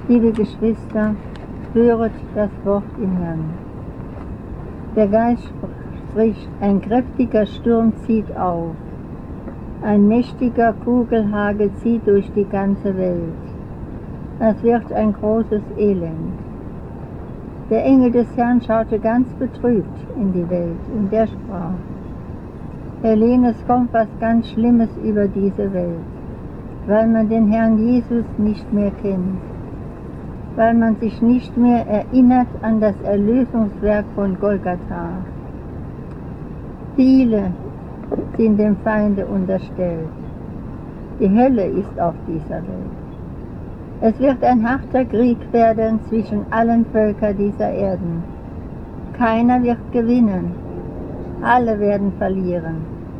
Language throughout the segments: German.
Liebe Geschwister, höret das Wort im Herrn. Der Geist spricht, ein kräftiger Sturm zieht auf. Ein mächtiger Kugelhagel zieht durch die ganze Welt. Es wird ein großes Elend. Der Engel des Herrn schaute ganz betrübt in die Welt und er sprach: Helene, es kommt was ganz Schlimmes über diese Welt, weil man den Herrn Jesus nicht mehr kennt, weil man sich nicht mehr erinnert an das Erlösungswerk von Golgatha. Viele sind dem Feinde unterstellt. Die Hölle ist auf dieser Welt. Es wird ein harter Krieg werden zwischen allen Völkern dieser Erden. Keiner wird gewinnen, alle werden verlieren.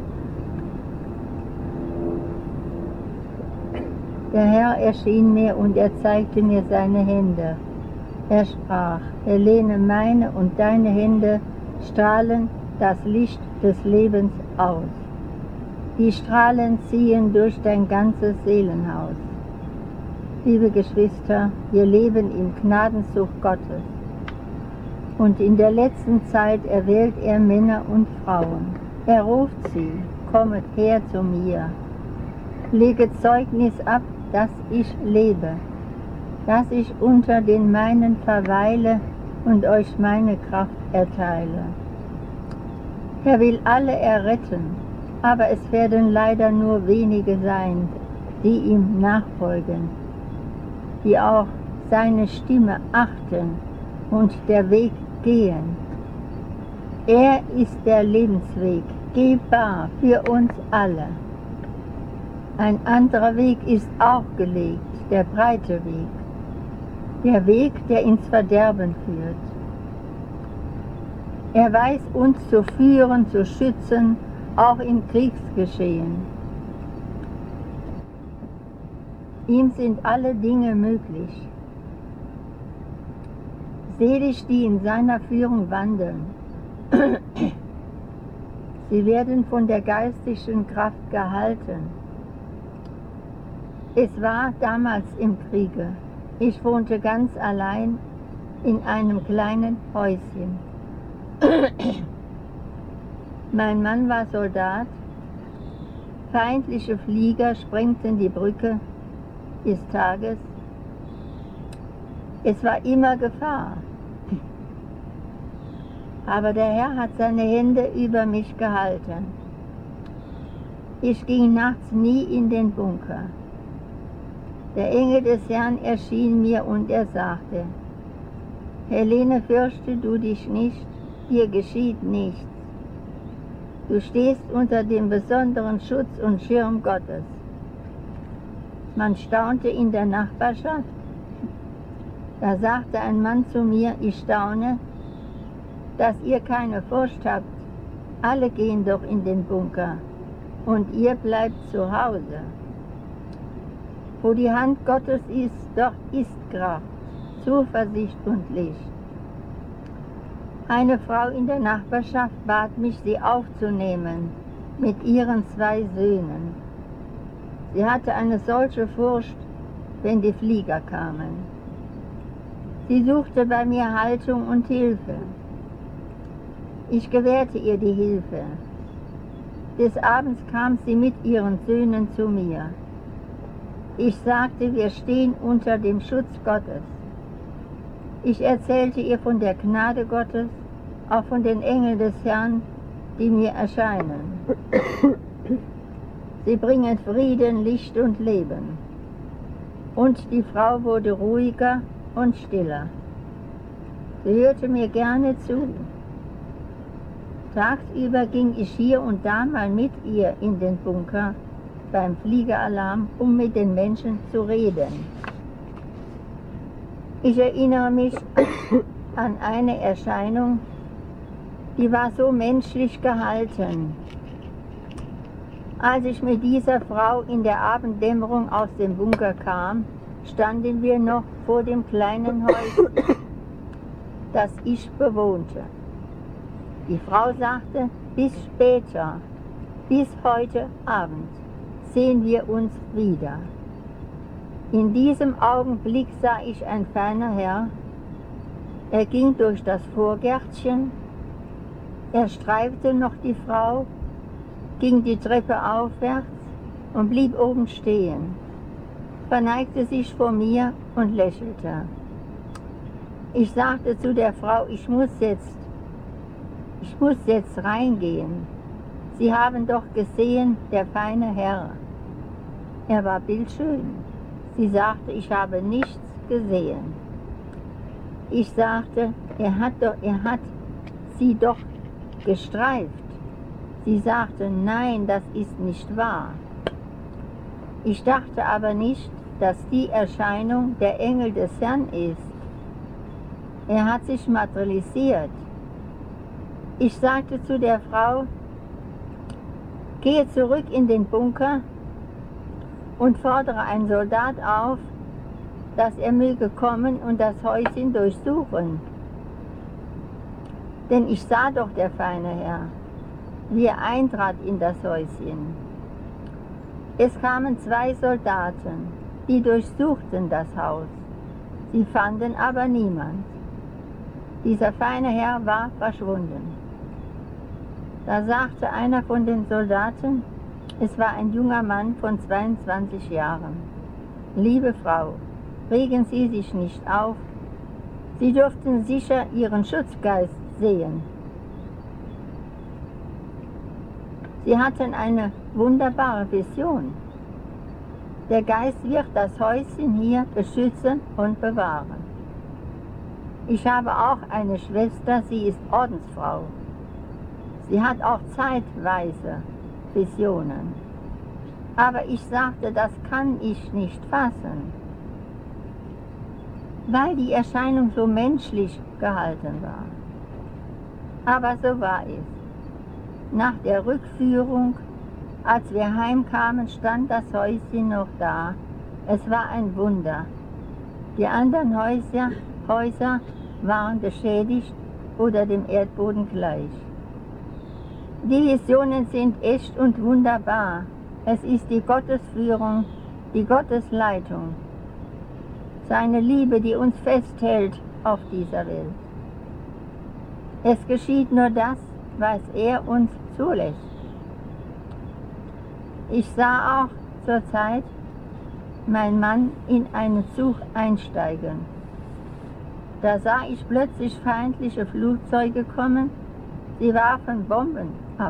Der Herr erschien mir und er zeigte mir seine Hände. Er sprach: Helene, meine und deine Hände strahlen das Licht des Lebens aus. Die Strahlen ziehen durch dein ganzes Seelenhaus. Liebe Geschwister, wir leben im Gnadenzug Gottes. Und in der letzten Zeit erwählt er Männer und Frauen. Er ruft sie: Kommet her zu mir. Leget Zeugnis ab, dass ich lebe, dass ich unter den meinen verweile und euch meine Kraft erteile. Er will alle erretten, aber es werden leider nur wenige sein, die ihm nachfolgen, die auch seine Stimme achten und der Weg gehen. Er ist der Lebensweg, gebbar für uns alle. Ein anderer Weg ist auch gelegt, der breite Weg, der Weg, der ins Verderben führt. Er weiß uns zu führen, zu schützen, auch im Kriegsgeschehen. Ihm sind alle Dinge möglich. Selig, die in seiner Führung wandeln. Sie werden von der geistlichen Kraft gehalten. Es war damals im Kriege. Ich wohnte ganz allein in einem kleinen Häuschen. Mein Mann war Soldat. Feindliche Flieger sprengten die Brücke des Tages. Es war immer Gefahr. Aber der Herr hat seine Hände über mich gehalten. Ich ging nachts nie in den Bunker. Der Engel des Herrn erschien mir und er sagte: Helene, fürchte du dich nicht, dir geschieht nichts. Du stehst unter dem besonderen Schutz und Schirm Gottes. Man staunte in der Nachbarschaft. Da sagte ein Mann zu mir: Ich staune, dass ihr keine Furcht habt. Alle gehen doch in den Bunker und ihr bleibt zu Hause. Wo die Hand Gottes ist, dort ist Kraft, Zuversicht und Licht. Eine Frau in der Nachbarschaft bat mich, sie aufzunehmen mit ihren 2 Söhnen. Sie hatte eine solche Furcht, wenn die Flieger kamen. Sie suchte bei mir Haltung und Hilfe. Ich gewährte ihr die Hilfe. Des Abends kam sie mit ihren Söhnen zu mir. Ich sagte, wir stehen unter dem Schutz Gottes. Ich erzählte ihr von der Gnade Gottes, auch von den Engeln des Herrn, die mir erscheinen. Sie bringen Frieden, Licht und Leben. Und die Frau wurde ruhiger und stiller. Sie hörte mir gerne zu. Tagsüber ging ich hier und da mal mit ihr in den Bunker beim Fliegeralarm, um mit den Menschen zu reden. Ich erinnere mich an eine Erscheinung, die war so menschlich gehalten. Als ich mit dieser Frau in der Abenddämmerung aus dem Bunker kam, standen wir noch vor dem kleinen Häuschen, das ich bewohnte. Die Frau sagte: Bis später, bis heute Abend sehen wir uns wieder. In diesem Augenblick sah ich ein feiner Herr. Er ging durch das Vorgärtchen, er streifte noch die Frau, ging die Treppe aufwärts und blieb oben stehen, verneigte sich vor mir und lächelte. Ich sagte zu der Frau, ich muss jetzt reingehen. Sie haben doch gesehen, der feine Herr. Er war bildschön. Sie sagte, ich habe nichts gesehen. Ich sagte, er hat sie doch gestreift. Sie sagte, nein, das ist nicht wahr. Ich dachte aber nicht, dass die Erscheinung der Engel des Herrn ist. Er hat sich materialisiert. Ich sagte zu der Frau, gehe zurück in den Bunker und fordere einen Soldat auf, dass er möge kommen und das Häuschen durchsuchen. Denn ich sah doch der feine Herr, wie er eintrat in das Häuschen. Es kamen 2 Soldaten, die durchsuchten das Haus. Sie fanden aber niemand. Dieser feine Herr war verschwunden. Da sagte einer von den Soldaten, es war ein junger Mann von 22 Jahren. Liebe Frau, regen Sie sich nicht auf. Sie dürften sicher Ihren Schutzgeist sehen. Sie hatten eine wunderbare Vision. Der Geist wird das Häuschen hier beschützen und bewahren. Ich habe auch eine Schwester, sie ist Ordensfrau. Sie hat auch zeitweise Visionen. Aber ich sagte, das kann ich nicht fassen, weil die Erscheinung so menschlich gehalten war. Aber so war es. Nach der Rückführung, als wir heimkamen, stand das Häuschen noch da. Es war ein Wunder. Die anderen Häuser waren beschädigt oder dem Erdboden gleich. Die Visionen sind echt und wunderbar. Es ist die Gottesführung, die Gottesleitung. Seine Liebe, die uns festhält auf dieser Welt. Es geschieht nur das, was er uns zulässt. Ich sah auch zur Zeit meinen Mann in einen Zug einsteigen. Da sah ich plötzlich feindliche Flugzeuge kommen. Sie warfen Bomben ab.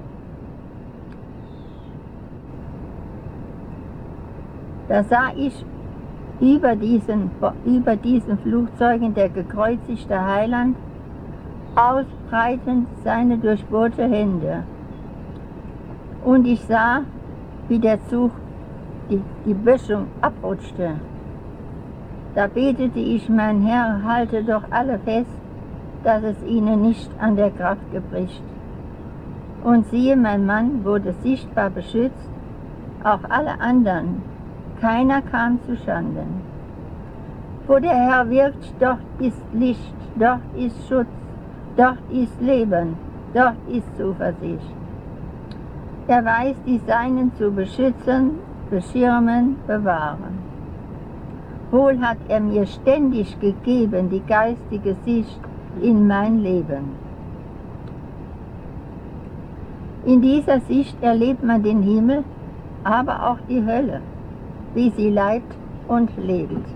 Da sah ich über diesen Flugzeugen der gekreuzigte Heiland ausbreitend seine durchbohrte Hände. Und ich sah, wie der Zug die Böschung abrutschte. Da betete ich, mein Herr, halte doch alle fest, dass es ihnen nicht an der Kraft gebricht. Und siehe, mein Mann wurde sichtbar beschützt, auch alle anderen. Keiner kam zu Schanden. Wo der Herr wirkt, dort ist Licht, dort ist Schutz, dort ist Leben, dort ist Zuversicht. Er weiß, die Seinen zu beschützen, beschirmen, bewahren. Wohl hat er mir ständig gegeben die geistige Sicht in mein Leben. In dieser Sicht erlebt man den Himmel, aber auch die Hölle, wie sie leibt und lebt.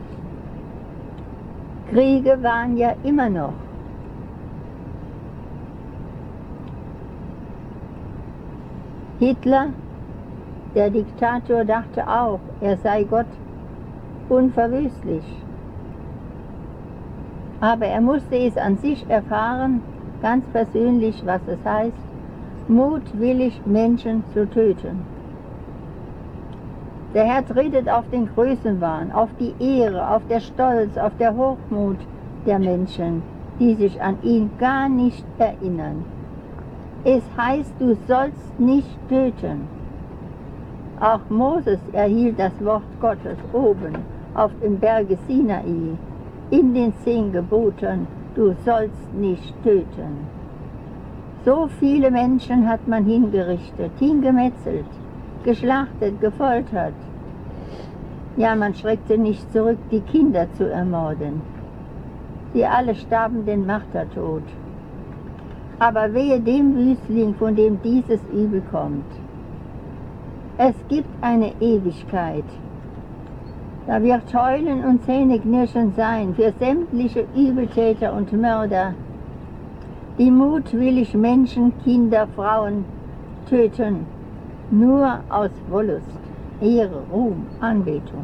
Kriege waren ja immer noch. Hitler, der Diktator, dachte auch, er sei Gott, unverwüstlich. Aber er musste es an sich erfahren, ganz persönlich, was es heißt, mutwillig Menschen zu töten. Der Herr tretet auf den Größenwahn, auf die Ehre, auf der Stolz, auf der Hochmut der Menschen, die sich an ihn gar nicht erinnern. Es heißt, du sollst nicht töten. Auch Moses erhielt das Wort Gottes oben auf dem Berge Sinai, in den 10 Geboten, du sollst nicht töten. So viele Menschen hat man hingerichtet, hingemetzelt, geschlachtet, gefoltert. Ja, man schreckte nicht zurück, die Kinder zu ermorden. Sie alle starben den Martertod. Aber wehe dem Wüstling, von dem dieses Übel kommt. Es gibt eine Ewigkeit. Da wird Heulen und Zähneknirschen sein für sämtliche Übeltäter und Mörder, die mutwillig Menschen, Kinder, Frauen töten, nur aus Wollust, Ehre, Ruhm, Anbetung.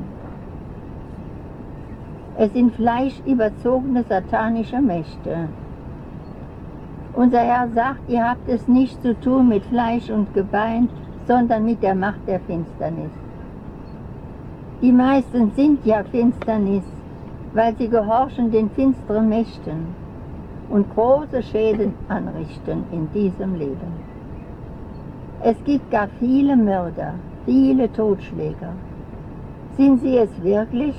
Es sind fleischüberzogene satanische Mächte. Unser Herr sagt, ihr habt es nicht zu tun mit Fleisch und Gebein, sondern mit der Macht der Finsternis. Die meisten sind ja Finsternis, weil sie gehorchen den finsteren Mächten und große Schäden anrichten in diesem Leben. Es gibt gar viele Mörder, viele Totschläger. Sind sie es wirklich?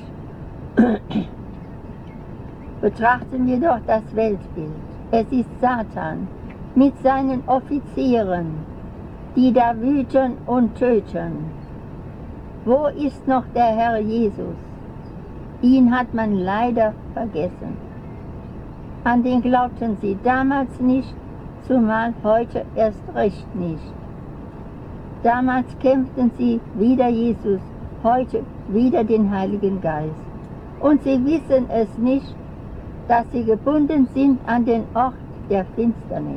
Betrachten wir doch das Weltbild. Es ist Satan mit seinen Offizieren, die da wüten und töten. Wo ist noch der Herr Jesus? Ihn hat man leider vergessen. An den glaubten sie damals nicht, zumal heute erst recht nicht. Damals kämpften sie wider Jesus, heute wider den Heiligen Geist. Und sie wissen es nicht, dass sie gebunden sind an den Ort der Finsternis.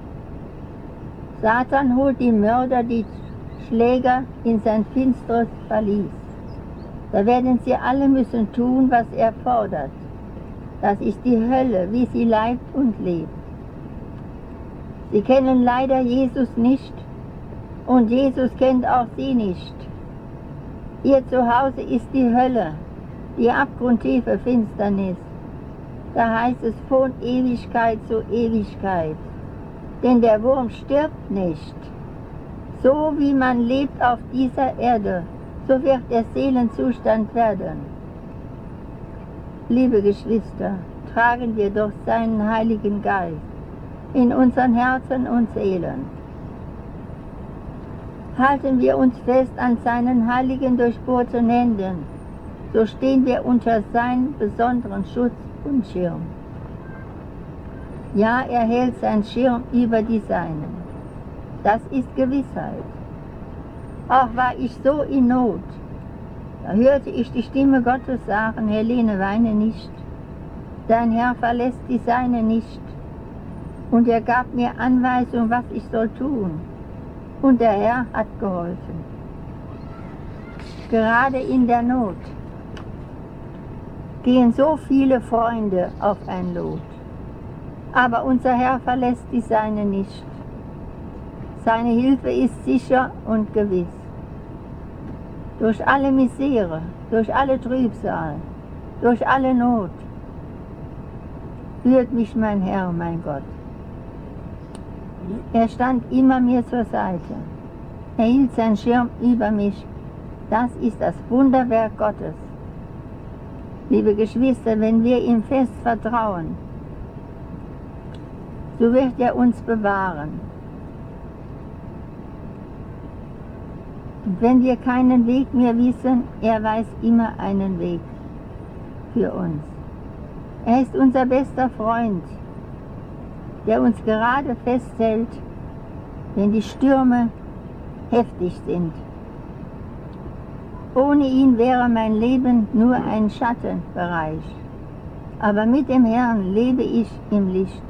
Satan holt die Mörder, die Schläger in sein finsteres Verlies. Da werden sie alle müssen tun, was er fordert. Das ist die Hölle, wie sie leibt und lebt. Sie kennen leider Jesus nicht und Jesus kennt auch sie nicht. Ihr Zuhause ist die Hölle, die abgrundtiefe Finsternis. Da heißt es von Ewigkeit zu Ewigkeit. Denn der Wurm stirbt nicht. So wie man lebt auf dieser Erde, so wird der Seelenzustand werden. Liebe Geschwister, tragen wir doch seinen Heiligen Geist in unseren Herzen und Seelen. Halten wir uns fest an seinen heiligen durchbohrten Händen, so stehen wir unter seinem besonderen Schutz und Schirm. Ja, er hält seinen Schirm über die Seinen. Das ist Gewissheit. Auch war ich so in Not, da hörte ich die Stimme Gottes sagen, Helene, weine nicht, dein Herr verlässt die Seine nicht. Und er gab mir Anweisung, was ich soll tun. Und der Herr hat geholfen. Gerade in der Not gehen so viele Freunde auf ein Lot. Aber unser Herr verlässt die Seine nicht. Seine Hilfe ist sicher und gewiss. Durch alle Misere, durch alle Trübsal, durch alle Not führt mich mein Herr, mein Gott. Er stand immer mir zur Seite. Er hielt seinen Schirm über mich. Das ist das Wunderwerk Gottes. Liebe Geschwister, wenn wir ihm fest vertrauen, so wird er uns bewahren. Und wenn wir keinen Weg mehr wissen, er weiß immer einen Weg für uns. Er ist unser bester Freund, der uns gerade festhält, wenn die Stürme heftig sind. Ohne ihn wäre mein Leben nur ein Schattenbereich, aber mit dem Herrn lebe ich im Licht.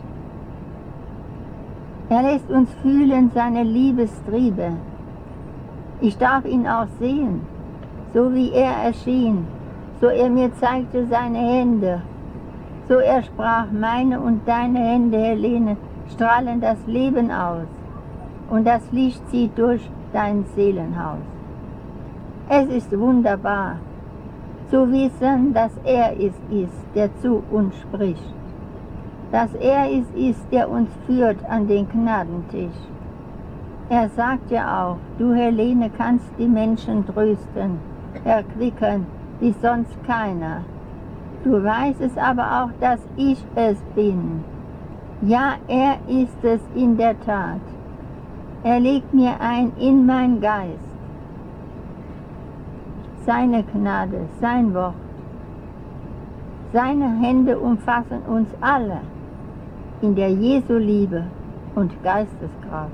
Er lässt uns fühlen seine Liebestriebe. Ich darf ihn auch sehen, so wie er erschien, so er mir zeigte seine Hände, so er sprach, meine und deine Hände, Helene, strahlen das Leben aus und das Licht zieht durch dein Seelenhaus. Es ist wunderbar, zu wissen, dass er es ist, der zu uns spricht, dass er es ist, der uns führt an den Gnadentisch. Er sagt ja auch, du Helene kannst die Menschen trösten, erquicken, wie sonst keiner. Du weißt es aber auch, dass ich es bin. Ja, er ist es in der Tat. Er legt mir ein in mein Geist. seine Gnade, sein Wort. Seine Hände umfassen uns alle in der Jesu Liebe und Geisteskraft.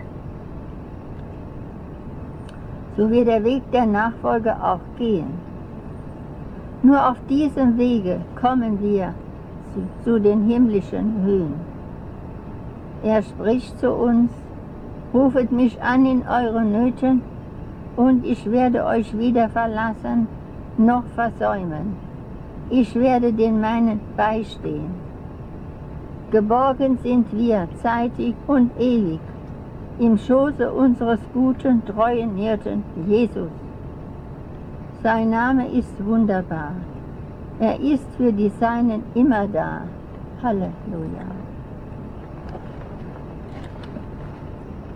So wird der Weg der Nachfolge auch gehen. Nur auf diesem Wege kommen wir zu den himmlischen Höhen. Er spricht zu uns: Rufet mich an in euren Nöten, und ich werde euch weder verlassen noch versäumen. Ich werde den meinen beistehen. Geborgen sind wir zeitig und ewig im Schoße unseres guten, treuen Hirten Jesus. Sein Name ist wunderbar. Er ist für die Seinen immer da. Halleluja.